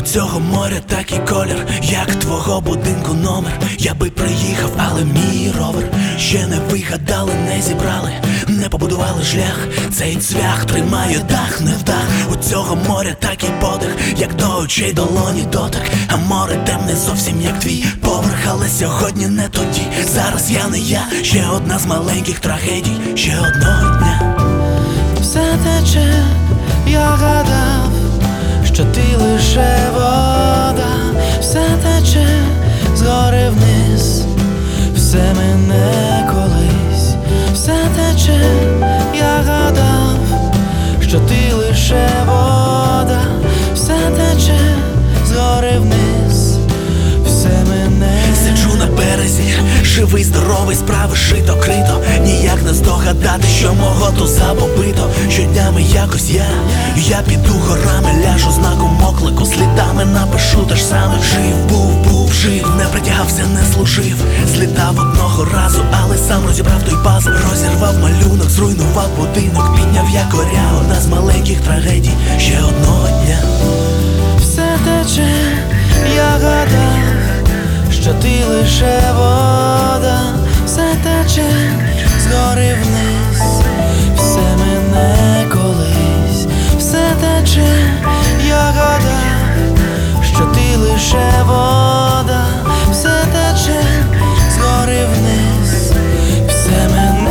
цього моря такий колір, як твого будинку номер. Я би приїхав, але мій ровер ще не вигадали, не зібрали, не побудували шлях. Цей цвях тримає дах, не вдах. У цього моря такий подих, як до очей долоні дотик. А море темне зовсім як твій поверх, але сьогодні не тоді. Зараз я не я, ще одна з маленьких трагедій, ще одного дня. Все тече, я гадав, що ти лише вода. Все тече згори вниз, все мене колись. Все тече, я гадав, що ти лише вода. Все тече згори вниз, все мене. Сиджу на березі, живий, здоровий, справи шито, крито. Ніяк не здогадати, що мого туза побито. Щоднями якось я піду горами, ляжу знаком оклику, слідами напишу те ж саме. Жив, був, жив, не притягався, не служив. Злітав одного разу, але сам розібрав той пазл. Розірвав малюнок, зруйнував будинок, підняв якоря. Одна з маленьких трагедій, ще одного дня. Все тече, я гадав, що ти лише вода. Все тече згори вниз, все мене колись. Все тече, я гадав, що ти лише вода. Все тече згори вниз, все мене.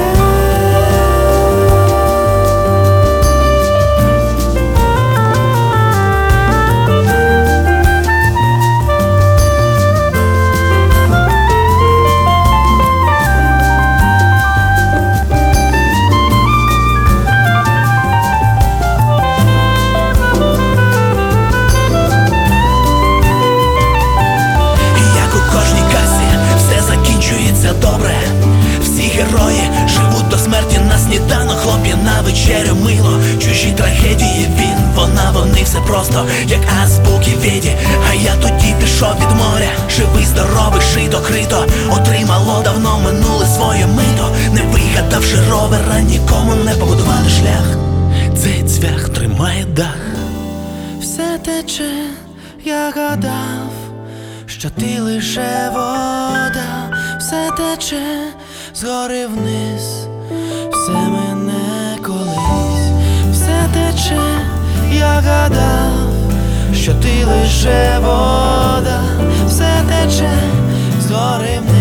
Добре, всі герої живуть до смерті на сніданок, хлоп'я на вечерю, мило, чужі трагедії, він, вона, вони, все просто, як азбуки Веді. А я тоді пішов від моря, живий, здоровий, шито, крито. Отримало давно минуле своє мито, не вигадавши ровера, нікому не побудували шлях. Цей цвях тримає дах. Все тече, я гадав, що ти лише вода. Все тече згори вниз, все мене колись. Все тече, я гадав, що ти лише вода. Все тече згори вниз.